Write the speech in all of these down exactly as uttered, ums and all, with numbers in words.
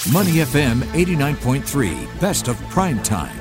Money F M eighty-nine point three, best of prime time.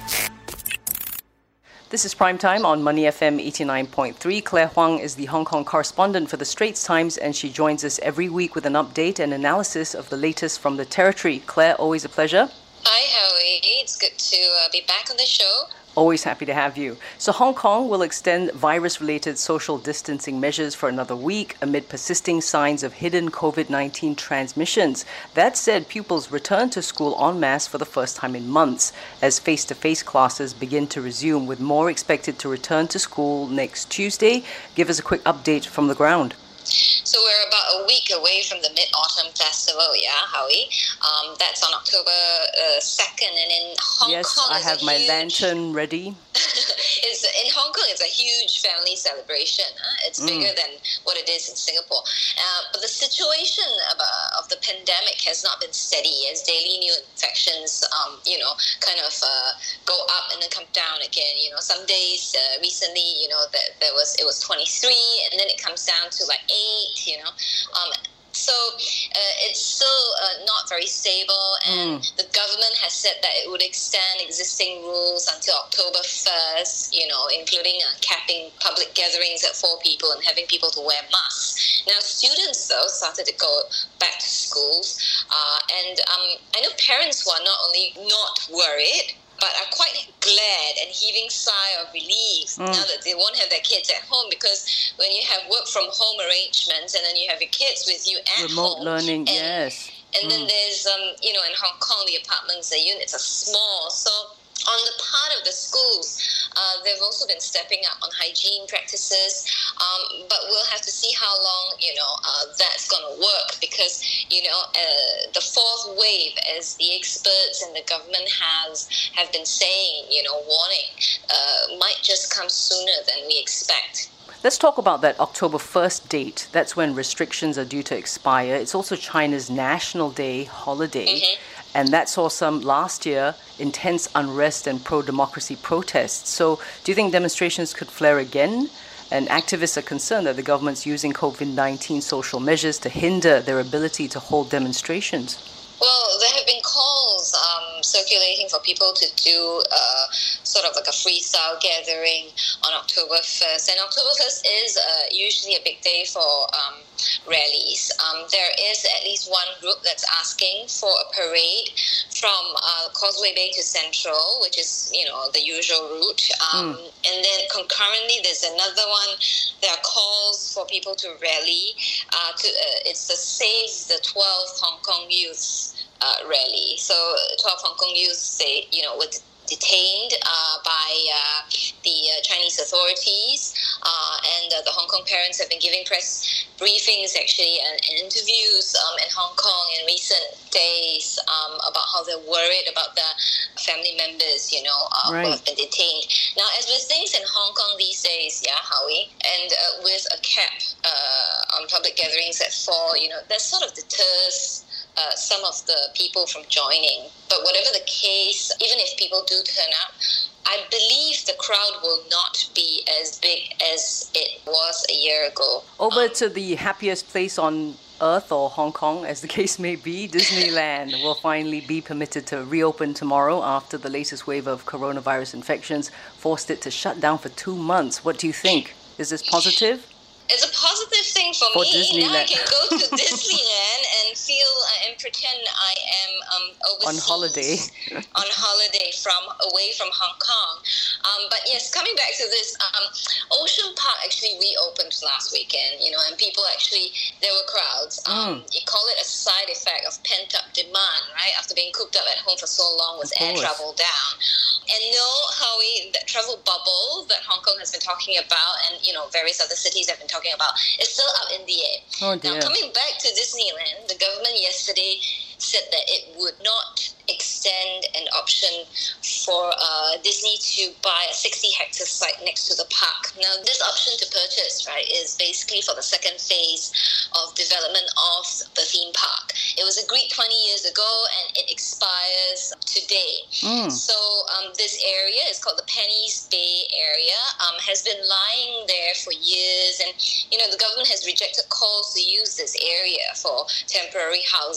This is Prime Time on Money F M eighty-nine point three. Claire Huang is the Hong Kong correspondent for the Straits Times, and she joins us every week with an update and analysis of the latest from the territory. Claire, always a pleasure. Hi, Howie. It's good to uh, be back on the show. Always happy to have you. So Hong Kong will extend virus-related social distancing measures for another week amid persisting signs of hidden COVID nineteen transmissions. That said, pupils return to school en masse for the first time in months as face-to-face classes begin to resume, with more expected to return to school next Tuesday. Give us a quick update from the ground. So we're about a week away from the Mid-Autumn Festival, yeah, Howie? Um, that's on October uh, second, and in Hong yes, Kong... Yes, I have my huge... lantern ready. it's, in Hong Kong, it's a huge family celebration. Huh? It's mm. bigger than what it is in Singapore. Uh, but the situation of, uh, of the pandemic has not been steady as daily new infections, um, you know, kind of uh, go up and then come down again. You know, some days uh, recently, you know, that there was it was twenty-three, and then it comes down to like eight, you know. Um, so uh, it's still uh, not very stable, and mm. the government has said that it would extend existing rules until October first, you know, including uh, capping public gatherings at four people and having people to wear masks. Now, students, though, started to go back to schools, uh, and um, I know parents who are not only not worried, but are quite glad and heaving sigh of relief mm. now that they won't have their kids at home, because when you have work from home arrangements and then you have your kids with you at remote home, learning, and, yes. And mm. then there's, um, you know, in Hong Kong, the apartments, the units are small, so on the part of the schools, uh, they've also been stepping up on hygiene practices, um, but we'll have to see how long, you know, uh, that's going to work, because, you know, uh, the fourth wave, as the experts and the government has have been saying, you know, warning, uh, might just come sooner than we expect. Let's talk about that October first date. That's when restrictions are due to expire. It's also China's National Day holiday. Mm-hmm. And that saw some, last year, intense unrest and pro-democracy protests. So do you think demonstrations could flare again? And activists are concerned that the government's using COVID nineteen social measures to hinder their ability to hold demonstrations. Well, there have been calls um, circulating for people to do uh, sort of like a freestyle gathering on October first. And October first is uh, usually a big day for um, rallies. Um, there is at least one group that's asking for a parade from uh, Causeway Bay to Central, which is, you know, the usual route. Um, mm. And then concurrently, there's another one. There are calls for people to rally. Uh, to uh, It's the Save the twelve Hong Kong Youth Uh, rally. So twelve Hong Kong youth, they, you know, were detained uh, by uh, the uh, Chinese authorities, uh, and uh, the Hong Kong parents have been giving press briefings, actually, and, and interviews um, in Hong Kong in recent days um, about how they're worried about the family members, you know, uh, right. who have been detained. Now, as with things in Hong Kong these days, yeah, Howie, and uh, with a cap uh, on public gatherings at four, you know, that sort of deters Uh, some of the people from joining. But whatever the case, even if people do turn up, I believe the crowd will not be as big as it was a year ago. Over um, to the happiest place on earth, or Hong Kong as the case may be, Disneyland will finally be permitted to reopen tomorrow after the latest wave of coronavirus infections forced it to shut down for two months. What do you think? Is this positive? It's a positive thing for, for me. Disneyland. Now I can go to Disneyland and feel uh, and pretend I am um, overseas. On holiday. on holiday from away from Hong Kong. Um, but yes, coming back to this, um, Ocean Park actually reopened last weekend, you know, and people actually, there were crowds. Um, mm. You call it a side effect of pent-up demand, right? After being cooped up at home for so long with air travel down. And no, Howie, that travel bubble that Hong Kong has been talking about, and, you know, various other cities have been talking about, is still up in the air. Oh, dear. Now, coming back to Disneyland, the government yesterday said that it would not extend an option for uh, Disney to buy a sixty hectare site next to the park. Now, this option to purchase, right, is basically for the second phase of development of the theme park. It was agreed twenty years ago, and it expires today. Mm. So um, this area is called the Penny's Bay area, um, has been lying there for years, and, you know, the government has rejected calls to use this area for temporary housing.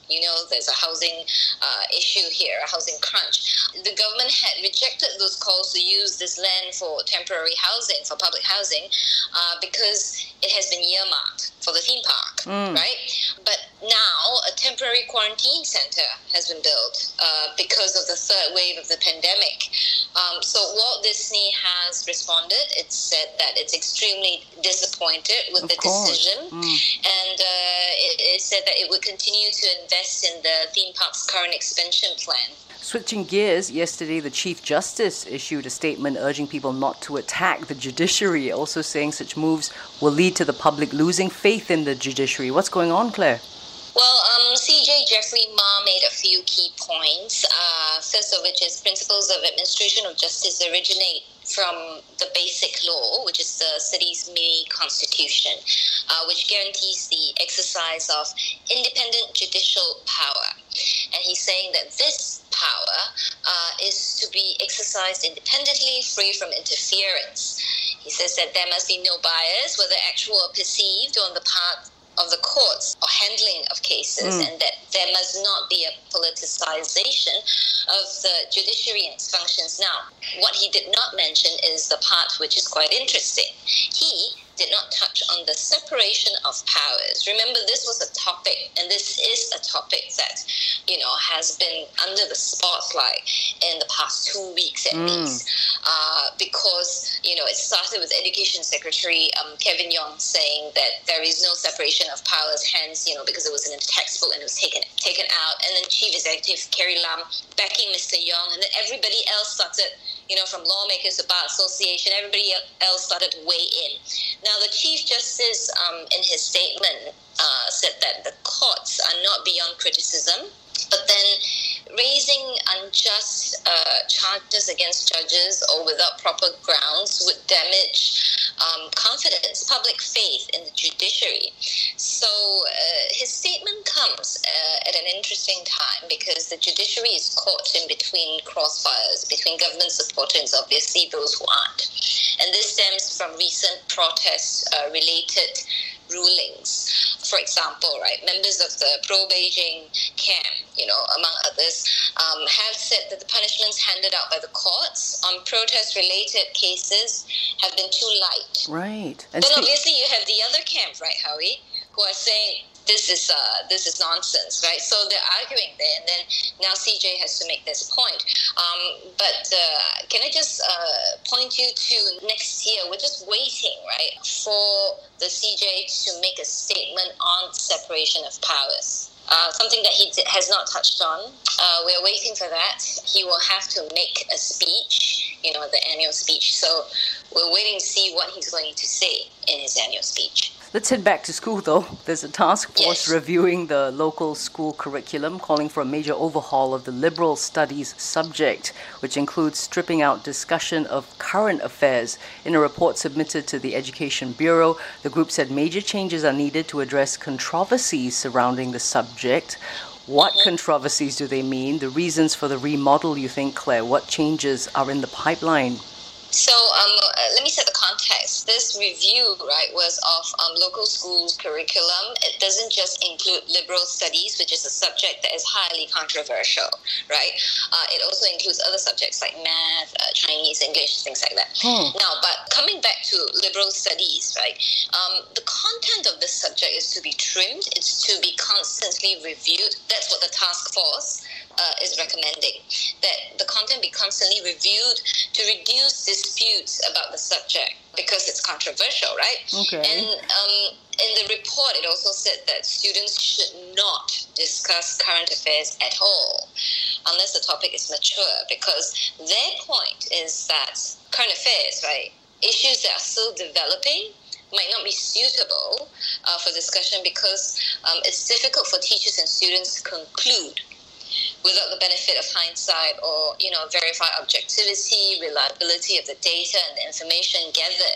You know, there's a housing uh, issue here, a housing crunch. The government had rejected those calls to use this land for temporary housing, for public housing, uh, because it has been earmarked for the theme park, mm. right? But now a temporary quarantine center has been built uh, because of the third wave of the pandemic. Um, so Walt Disney has responded. It's said that it's extremely disappointed with of the course. decision, mm. and uh, it, it said that it would continue to invest in the theme park's current expansion plan. Switching gears, yesterday the Chief Justice issued a statement urging people not to attack the judiciary, also saying such moves will lead to the public losing faith in the judiciary. What's going on, Claire? Well, um, C J Jeffrey Ma made a few key points, uh, first of which is principles of administration of justice originate from the basic law, which is the city's mini constitution, uh, which guarantees the exercise of independent judicial power. And he's saying that this power uh, is to be exercised independently, free from interference. He says that there must be no bias, whether actual or perceived, on the part of the courts or handling of cases, mm. and that there must not be a politicization of the judiciary and its functions. Now, what he did not mention is the part which is quite interesting. He did not touch on the separation of powers. Remember, this was a topic, and this is a topic that, you know, has been under the spotlight in the past two weeks at mm. least, uh, because, you know, it started with Education Secretary um, Kevin Yong saying that there is no separation of powers, hence, you know, because it was in a textbook and it was taken taken out, and then Chief Executive Carrie Lam backing Mister Yong, and then everybody else started, you know, from lawmakers to Bar Association, everybody else started to weigh in. Now, the Chief Justice, um, in his statement, uh, said that the courts are not beyond criticism, but then raising unjust uh, charges against judges or without proper grounds would damage um, confidence, public faith in the judiciary. So uh, his statement comes uh, at an interesting time because the judiciary is caught in between crossfires, between government supporters and obviously those who aren't. And this stems from recent protest-related uh, rulings. For example, right, members of the pro-Beijing camp, you know, among others, um, have said that the punishments handed out by the courts on protest-related cases have been too light. Right. And then obviously you have the other camp, right, Howie, who are saying this is uh, this is nonsense, right? So they're arguing there, and then now C J has to make this point. Um, but uh, can I just uh, point you to next year? We're just waiting, right, for the C J to make a statement on separation of powers. Uh, something that he d- has not touched on. Uh, we're waiting for that. He will have to make a speech, you know, the annual speech. So we're waiting to see what he's going to say in his annual speech. Let's head back to school, though. There's a task force Yes. reviewing the local school curriculum, calling for a major overhaul of the liberal studies subject, which includes stripping out discussion of current affairs. In a report submitted to the Education Bureau, the group said major changes are needed to address controversies surrounding the subject. What controversies do they mean? The reasons for the remodel, you think, Claire? What changes are in the pipeline? So um, uh, let me set the context. This review, right, was of um, local schools' curriculum. It doesn't just include liberal studies, which is a subject that is highly controversial, right? Uh, it also includes other subjects like math, uh, Chinese, English, things like that. Hmm. Now, but coming back to liberal studies, right, um, the content of this subject is to be trimmed. It's to be constantly reviewed. That's what the task force Uh, is recommending, that the content be constantly reviewed to reduce disputes about the subject because it's controversial, right? Okay. And um, in the report, it also said that students should not discuss current affairs at all unless the topic is mature, because their point is that current affairs, right, issues that are still developing might not be suitable uh, for discussion because um, it's difficult for teachers and students to conclude without the benefit of hindsight or, you know, verify objectivity, reliability of the data and the information gathered.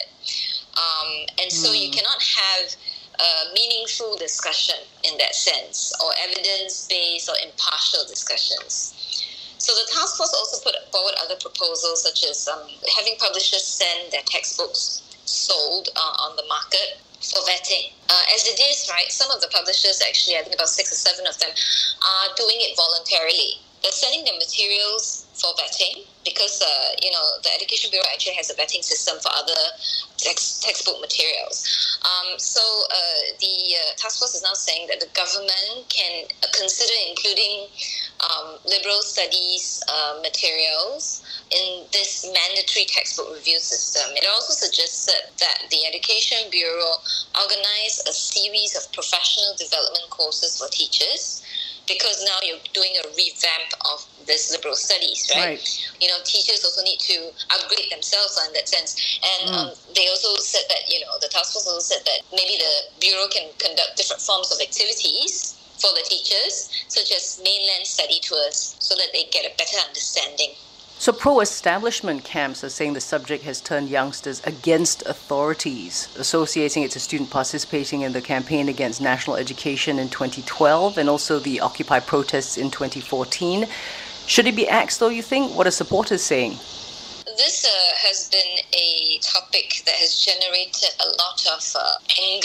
Um, and so mm. you cannot have a meaningful discussion in that sense, or evidence-based or impartial discussions. So the task force also put forward other proposals, such as um, having publishers send their textbooks sold uh, on the market for vetting. Uh, as it is, right, some of the publishers, actually, I think about six or seven of them, are doing it voluntarily. They're sending their materials for vetting because, uh, you know, the Education Bureau actually has a vetting system for other text, textbook materials. Um, so uh, the uh, task force is now saying that the government can uh, consider including um, liberal studies uh, materials in this mandatory textbook review system. It also suggested that the Education Bureau organize a series of professional development courses for teachers, because now you're doing a revamp of this liberal studies, right? right? You know, teachers also need to upgrade themselves in that sense. And mm. um, they also said that, you know, the task force also said that maybe the Bureau can conduct different forms of activities for the teachers, such as mainland study tours, so that they get a better understanding. So pro-establishment camps are saying the subject has turned youngsters against authorities, associating it to students participating in the campaign against national education in twenty twelve and also the Occupy protests in twenty fourteen. Should it be axed, though, you think? What are supporters saying? This uh, has been a topic that has generated a lot of uh,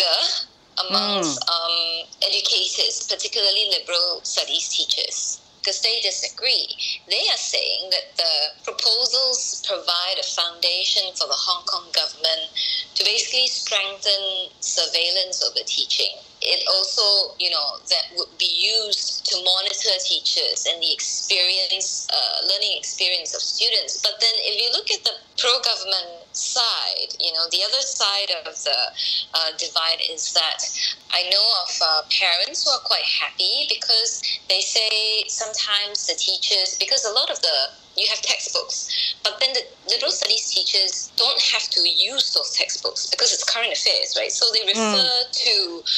anger amongst mm. um, educators, particularly liberal studies teachers, because they disagree. They are saying that the proposals provide a foundation for the Hong Kong government to basically strengthen surveillance over teaching. It also, you know, that would be used to monitor teachers and the experience, uh, learning experience of students. But then if you look at the pro-government side, you know, the other side of the uh, divide is that I know of uh, parents who are quite happy because they say sometimes the teachers, because a lot of the, you have textbooks, but then the liberal studies teachers don't have to use those textbooks because it's current affairs, right? So they refer mm. to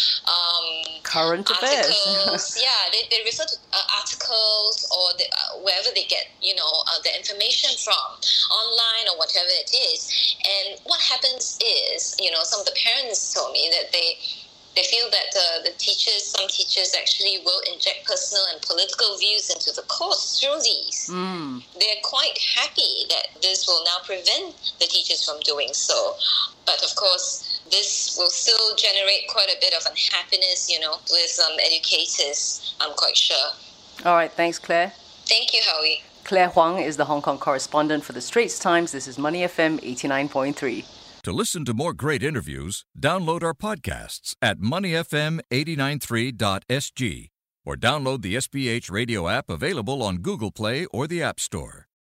um, current articles. yeah, they, they refer to uh, articles or the, uh, wherever they get, you know, uh, the information from, online or whatever it is. And what happens is, you know, some of the parents told me that they They feel that uh, the teachers, some teachers actually will inject personal and political views into the course through these. Mm. They're quite happy that this will now prevent the teachers from doing so. But of course, this will still generate quite a bit of unhappiness, you know, with um, educators, I'm quite sure. All right, thanks, Claire. Thank you, Howie. Claire Huang is the Hong Kong correspondent for the Straits Times. This is Money F M eighty-nine point three. To listen to more great interviews, download our podcasts at money f m eight nine three dot s g or download the S B H radio app available on Google Play or the App Store.